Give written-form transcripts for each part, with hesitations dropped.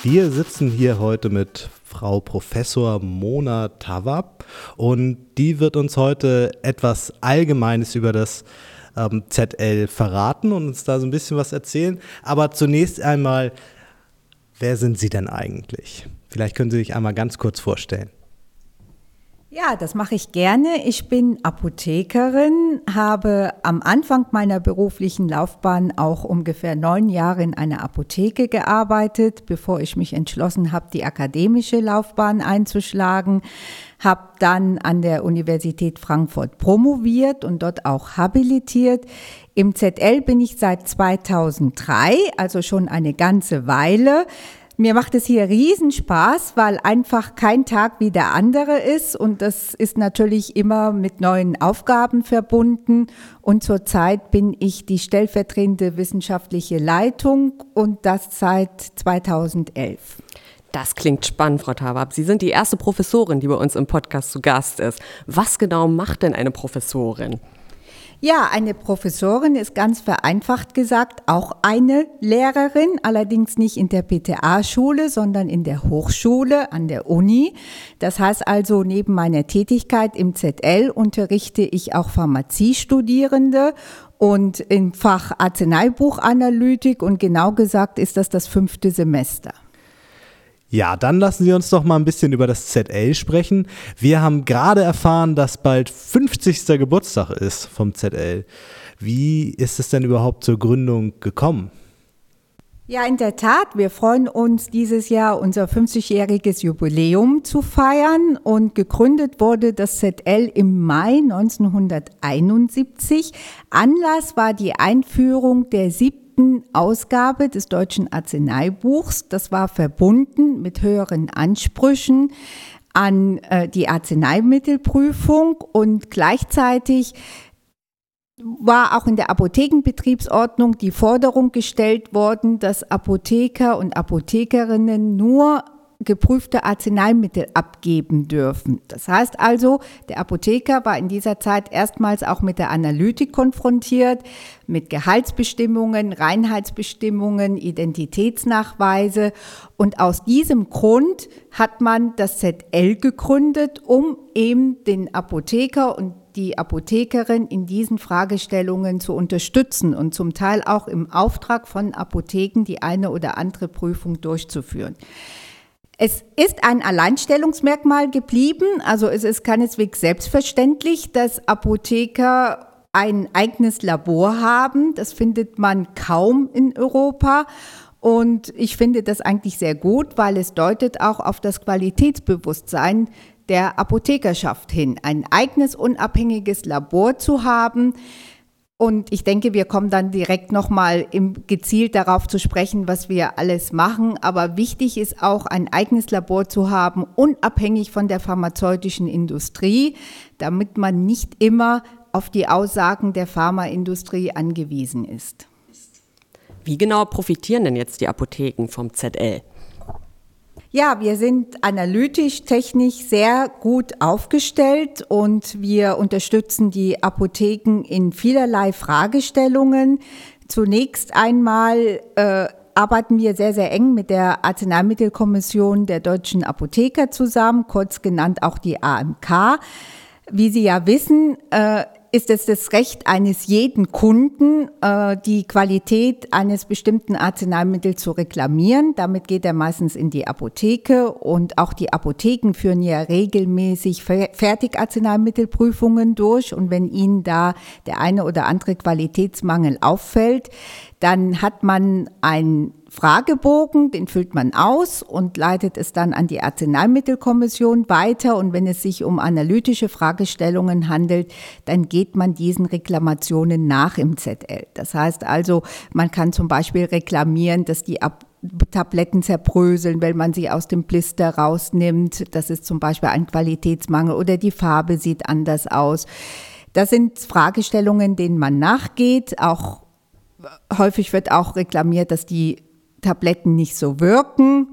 Wir sitzen hier heute mit Frau Professor Mona Tawwab und die wird uns heute etwas Allgemeines über das ZL verraten und uns da so ein bisschen was erzählen. Aber zunächst einmal, wer sind Sie denn eigentlich? Vielleicht können Sie sich einmal ganz kurz vorstellen. Ja, das mache ich gerne. Ich bin Apothekerin, habe am Anfang meiner beruflichen Laufbahn auch ungefähr 9 Jahre in einer Apotheke gearbeitet, bevor ich mich entschlossen habe, die akademische Laufbahn einzuschlagen. Habe dann an der Universität Frankfurt promoviert und dort auch habilitiert. Im ZL bin ich seit 2003, also schon eine ganze Weile. Mir macht es hier Riesenspaß, weil einfach kein Tag wie der andere ist und das ist natürlich immer mit neuen Aufgaben verbunden und zurzeit bin ich die stellvertretende wissenschaftliche Leitung und das seit 2011. Das klingt spannend, Frau Tawwab. Sie sind die erste Professorin, die bei uns im Podcast zu Gast ist. Was genau macht denn eine Professorin? Ja, eine Professorin ist ganz vereinfacht gesagt auch eine Lehrerin, allerdings nicht in der PTA-Schule, sondern in der Hochschule an der Uni. Das heißt also, neben meiner Tätigkeit im ZL unterrichte ich auch Pharmaziestudierende und im Fach Arzneibuchanalytik und genau gesagt ist das 5. Semester. Ja, dann lassen Sie uns doch mal ein bisschen über das ZL sprechen. Wir haben gerade erfahren, dass bald 50. Geburtstag ist vom ZL. Wie ist es denn überhaupt zur Gründung gekommen? Ja, in der Tat. Wir freuen uns, dieses Jahr unser 50-jähriges Jubiläum zu feiern. Und gegründet wurde das ZL im Mai 1971. Anlass war die Einführung der 7. Ausgabe des Deutschen Arzneibuchs. Das war verbunden mit höheren Ansprüchen an die Arzneimittelprüfung und gleichzeitig war auch in der Apothekenbetriebsordnung die Forderung gestellt worden, dass Apotheker und Apothekerinnen nur geprüfte Arzneimittel abgeben dürfen. Das heißt also, der Apotheker war in dieser Zeit erstmals auch mit der Analytik konfrontiert, mit Gehaltsbestimmungen, Reinheitsbestimmungen, Identitätsnachweise. Und aus diesem Grund hat man das ZL gegründet, um eben den Apotheker und die Apothekerin in diesen Fragestellungen zu unterstützen und zum Teil auch im Auftrag von Apotheken die eine oder andere Prüfung durchzuführen. Es ist ein Alleinstellungsmerkmal geblieben, also es ist keineswegs selbstverständlich, dass Apotheker ein eigenes Labor haben. Das findet man kaum in Europa und ich finde das eigentlich sehr gut, weil es deutet auch auf das Qualitätsbewusstsein der Apothekerschaft hin, ein eigenes unabhängiges Labor zu haben. Und ich denke, wir kommen dann direkt nochmal gezielt darauf zu sprechen, was wir alles machen. Aber wichtig ist auch, ein eigenes Labor zu haben, unabhängig von der pharmazeutischen Industrie, damit man nicht immer auf die Aussagen der Pharmaindustrie angewiesen ist. Wie genau profitieren denn jetzt die Apotheken vom ZL? Ja, wir sind analytisch, technisch sehr gut aufgestellt und wir unterstützen die Apotheken in vielerlei Fragestellungen. Zunächst einmal arbeiten wir sehr, sehr eng mit der Arzneimittelkommission der Deutschen Apotheker zusammen, kurz genannt auch die AMK. Wie Sie ja wissen, ist es das Recht eines jeden Kunden, die Qualität eines bestimmten Arzneimittels zu reklamieren. Damit geht er meistens in die Apotheke und auch die Apotheken führen ja regelmäßig Fertigarzneimittelprüfungen durch und wenn ihnen da der eine oder andere Qualitätsmangel auffällt, dann hat man einen Fragebogen, den füllt man aus und leitet es dann an die Arzneimittelkommission weiter. Und wenn es sich um analytische Fragestellungen handelt, dann geht man diesen Reklamationen nach im ZL. Das heißt also, man kann zum Beispiel reklamieren, dass die Tabletten zerbröseln, wenn man sie aus dem Blister rausnimmt. Das ist zum Beispiel ein Qualitätsmangel oder die Farbe sieht anders aus. Das sind Fragestellungen, denen man nachgeht. Auch häufig wird auch reklamiert, dass die Tabletten nicht so wirken.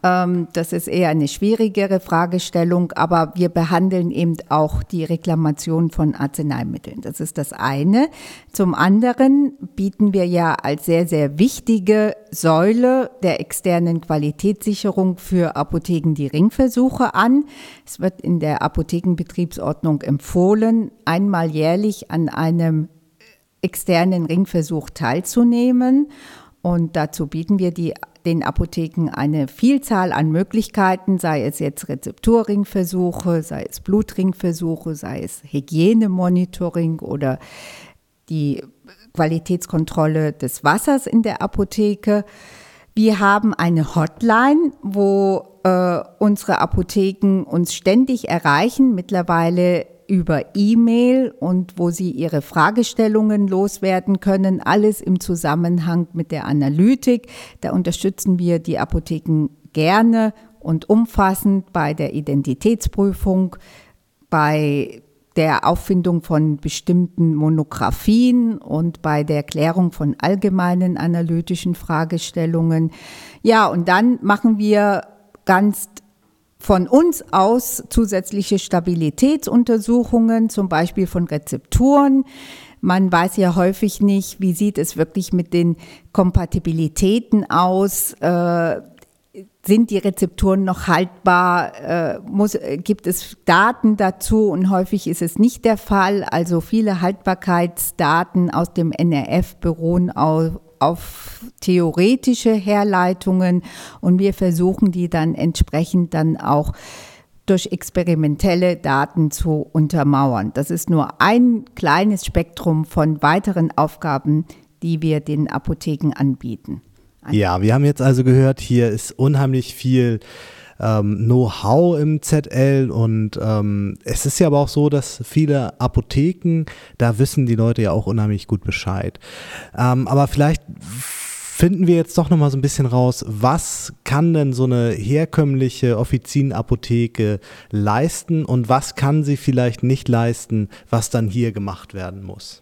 Das ist eher eine schwierigere Fragestellung, aber wir behandeln eben auch die Reklamation von Arzneimitteln. Das ist das eine. Zum anderen bieten wir ja als sehr, sehr wichtige Säule der externen Qualitätssicherung für Apotheken die Ringversuche an. Es wird in der Apothekenbetriebsordnung empfohlen, einmal jährlich an einem externen Ringversuch teilzunehmen. Und dazu bieten wir den Apotheken eine Vielzahl an Möglichkeiten, sei es jetzt Rezepturringversuche, sei es Blutringversuche, sei es Hygienemonitoring oder die Qualitätskontrolle des Wassers in der Apotheke. Wir haben eine Hotline, wo unsere Apotheken uns ständig erreichen, mittlerweile über E-Mail und wo sie ihre Fragestellungen loswerden können, alles im Zusammenhang mit der Analytik. Da unterstützen wir die Apotheken gerne und umfassend bei der Identitätsprüfung, bei der Auffindung von bestimmten Monographien und bei der Klärung von allgemeinen analytischen Fragestellungen. Ja, und dann machen wir ganz von uns aus zusätzliche Stabilitätsuntersuchungen, zum Beispiel von Rezepturen. Man weiß ja häufig nicht, wie sieht es wirklich mit den Kompatibilitäten aus. Sind die Rezepturen noch haltbar? Gibt es Daten dazu? Und häufig ist es nicht der Fall. Also viele Haltbarkeitsdaten aus dem NRF beruhen auf theoretische Herleitungen und wir versuchen die dann entsprechend dann auch durch experimentelle Daten zu untermauern. Das ist nur ein kleines Spektrum von weiteren Aufgaben, die wir den Apotheken anbieten. Ja, wir haben jetzt also gehört, hier ist unheimlich viel Know-how im ZL und es ist ja aber auch so, dass viele Apotheken, da wissen die Leute ja auch unheimlich gut Bescheid. Aber vielleicht finden wir jetzt doch nochmal so ein bisschen raus, was kann denn so eine herkömmliche Offizienapotheke leisten und was kann sie vielleicht nicht leisten, was dann hier gemacht werden muss?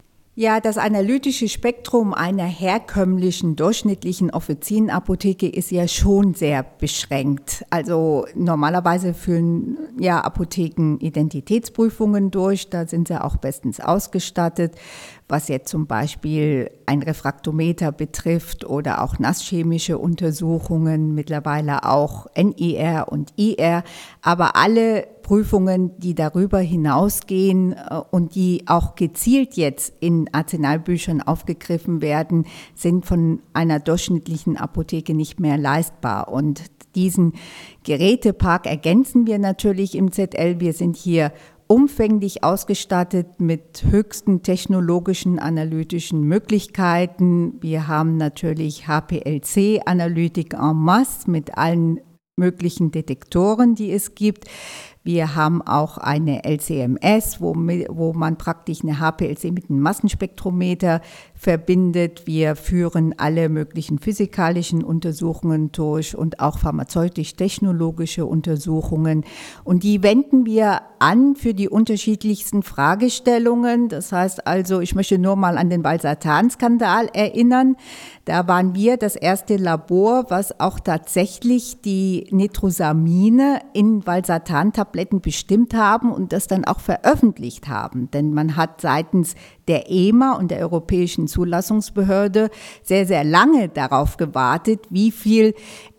Ja, das analytische Spektrum einer herkömmlichen, durchschnittlichen Offizienapotheke ist ja schon sehr beschränkt. Also normalerweise führen ja Apotheken Identitätsprüfungen durch, da sind sie auch bestens ausgestattet, was jetzt zum Beispiel ein Refraktometer betrifft oder auch nasschemische Untersuchungen, mittlerweile auch NIR und IR, aber alle Prüfungen, die darüber hinausgehen und die auch gezielt jetzt in Arzneibüchern aufgegriffen werden, sind von einer durchschnittlichen Apotheke nicht mehr leistbar. Und diesen Gerätepark ergänzen wir natürlich im ZL. Wir sind hier umfänglich ausgestattet mit höchsten technologischen analytischen Möglichkeiten. Wir haben natürlich HPLC-Analytik en masse mit allen möglichen Detektoren, die es gibt. Wir haben auch eine LCMS, wo man praktisch eine HPLC mit einem Massenspektrometer verbindet. Wir führen alle möglichen physikalischen Untersuchungen durch und auch pharmazeutisch-technologische Untersuchungen. Und die wenden wir an für die unterschiedlichsten Fragestellungen. Das heißt also, ich möchte nur mal an den Valsartan-Skandal erinnern. Da waren wir das erste Labor, was auch tatsächlich die Nitrosamine in Valsartan-Tabletten bestimmt haben und das dann auch veröffentlicht haben. Denn man hat seitens der EMA und der Europäischen Zulassungsbehörde sehr, sehr lange darauf gewartet, wie viel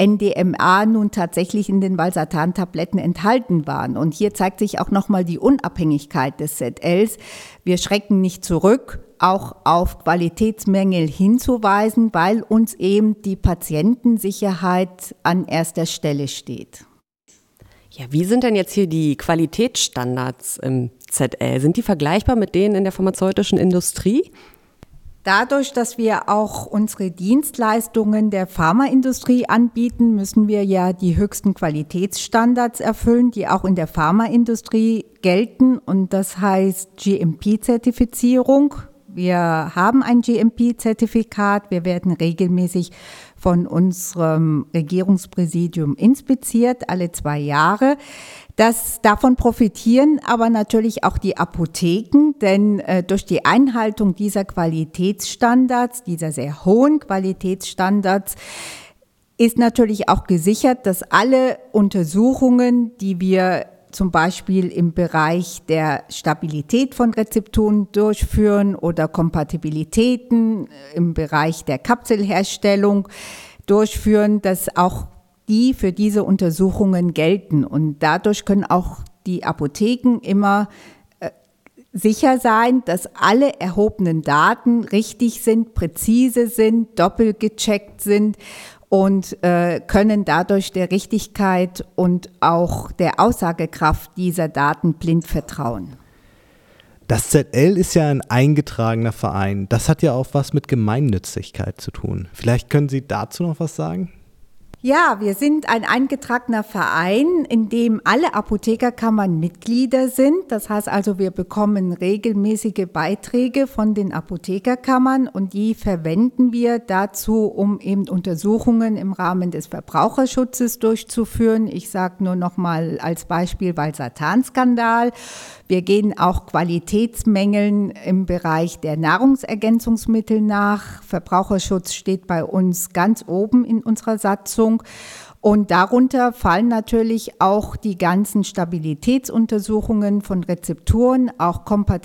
NDMA nun tatsächlich in den Valsartan-Tabletten enthalten waren. Und hier zeigt sich auch nochmal die Unabhängigkeit des ZLs. Wir schrecken nicht zurück, auch auf Qualitätsmängel hinzuweisen, weil uns eben die Patientensicherheit an erster Stelle steht. Ja, wie sind denn jetzt hier die Qualitätsstandards im ZL? Sind die vergleichbar mit denen in der pharmazeutischen Industrie? Dadurch, dass wir auch unsere Dienstleistungen der Pharmaindustrie anbieten, müssen wir ja die höchsten Qualitätsstandards erfüllen, die auch in der Pharmaindustrie gelten. Und das heißt GMP-Zertifizierung. Wir haben ein GMP-Zertifikat. Wir werden regelmäßig von unserem Regierungspräsidium inspiziert, alle 2 Jahre. Davon profitieren aber natürlich auch die Apotheken, denn durch die Einhaltung dieser Qualitätsstandards, dieser sehr hohen Qualitätsstandards, ist natürlich auch gesichert, dass alle Untersuchungen, die wir zum Beispiel im Bereich der Stabilität von Rezeptoren durchführen oder Kompatibilitäten im Bereich der Kapselherstellung durchführen, dass auch die für diese Untersuchungen gelten. Und dadurch können auch die Apotheken immer sicher sein, dass alle erhobenen Daten richtig sind, präzise sind, doppelt gecheckt sind und können dadurch der Richtigkeit und auch der Aussagekraft dieser Daten blind vertrauen. Das ZL ist ja ein eingetragener Verein. Das hat ja auch was mit Gemeinnützigkeit zu tun. Vielleicht können Sie dazu noch was sagen? Ja, wir sind ein eingetragener Verein, in dem alle Apothekerkammern Mitglieder sind. Das heißt also, wir bekommen regelmäßige Beiträge von den Apothekerkammern und die verwenden wir dazu, um eben Untersuchungen im Rahmen des Verbraucherschutzes durchzuführen. Ich sage nur noch mal als Beispiel Valsartan-Skandal. Wir gehen auch Qualitätsmängeln im Bereich der Nahrungsergänzungsmittel nach. Verbraucherschutz steht bei uns ganz oben in unserer Satzung. Und darunter fallen natürlich auch die ganzen Stabilitätsuntersuchungen von Rezepturen, auch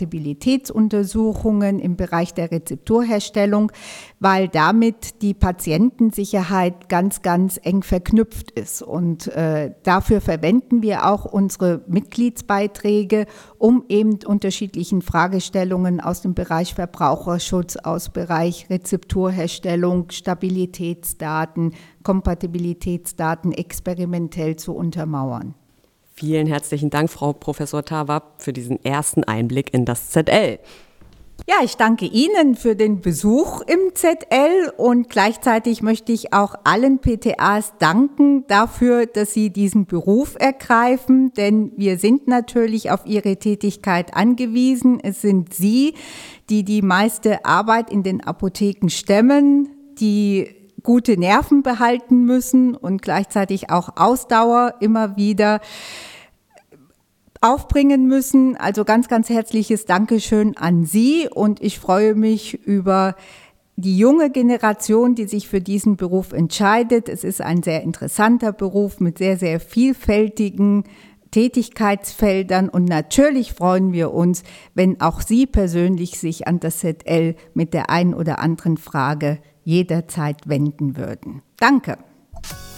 Kompatibilitätsuntersuchungen im Bereich der Rezepturherstellung, weil damit die Patientensicherheit ganz, ganz eng verknüpft ist. Und dafür verwenden wir auch unsere Mitgliedsbeiträge, um eben unterschiedlichen Fragestellungen aus dem Bereich Verbraucherschutz, aus dem Bereich Rezepturherstellung, Stabilitätsdaten, Kompatibilitätsdaten experimentell zu untermauern. Vielen herzlichen Dank, Frau Professor Tawwab, für diesen ersten Einblick in das ZL. Ja, ich danke Ihnen für den Besuch im ZL und gleichzeitig möchte ich auch allen PTAs danken dafür, dass sie diesen Beruf ergreifen, denn wir sind natürlich auf Ihre Tätigkeit angewiesen. Es sind Sie, die die meiste Arbeit in den Apotheken stemmen, die gute Nerven behalten müssen und gleichzeitig auch Ausdauer immer wieder aufbringen müssen. Also ganz, ganz herzliches Dankeschön an Sie und ich freue mich über die junge Generation, die sich für diesen Beruf entscheidet. Es ist ein sehr interessanter Beruf mit sehr, sehr vielfältigen Tätigkeitsfeldern und natürlich freuen wir uns, wenn auch Sie persönlich sich an das ZL mit der einen oder anderen Frage jederzeit wenden würden. Danke.